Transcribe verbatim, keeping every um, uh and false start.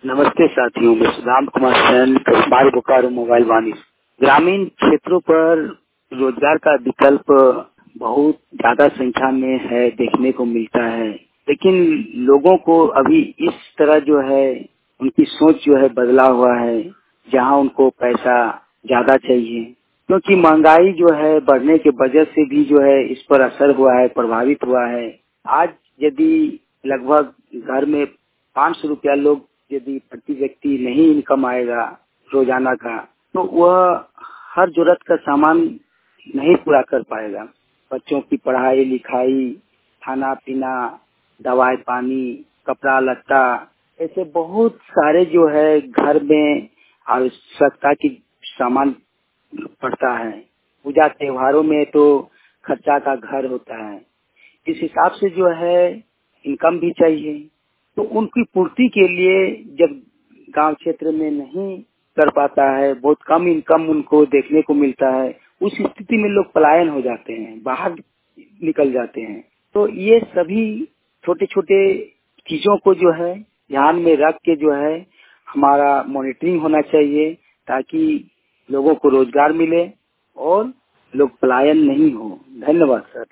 नमस्ते साथियों, मैं सुदाम कुमार सैन, कस्बार बोकारो मोबाइल वाणी। ग्रामीण क्षेत्रों पर रोजगार का विकल्प बहुत ज्यादा संख्या में है, देखने को मिलता है, लेकिन लोगों को अभी इस तरह जो है उनकी सोच जो है बदला हुआ है, जहां उनको पैसा ज्यादा चाहिए, क्योंकि महंगाई जो है बढ़ने के वजह से भी जो है इस पर असर हुआ है, प्रभावित हुआ है। आज यदि लगभग घर में पाँच सौ रुपया लोग यदि प्रति व्यक्ति नहीं इनकम आएगा रोजाना का, तो वह हर जरूरत का सामान नहीं पूरा कर पाएगा। बच्चों की पढ़ाई लिखाई, खाना पीना, दवाई पानी, कपड़ा लत्ता, ऐसे बहुत सारे जो है घर में आवश्यकता की सामान पड़ता है। पूजा त्योहारों में तो खर्चा का घर होता है। इस हिसाब से जो है इनकम भी चाहिए, तो उनकी पूर्ति के लिए जब गांव क्षेत्र में नहीं कर पाता है, बहुत कम इनकम उनको देखने को मिलता है, उस स्थिति में लोग पलायन हो जाते हैं, बाहर निकल जाते हैं। तो ये सभी छोटे छोटे चीजों को जो है ध्यान में रख के जो है हमारा मॉनिटरिंग होना चाहिए, ताकि लोगों को रोजगार मिले और लोग पलायन नहीं हो। धन्यवाद सर।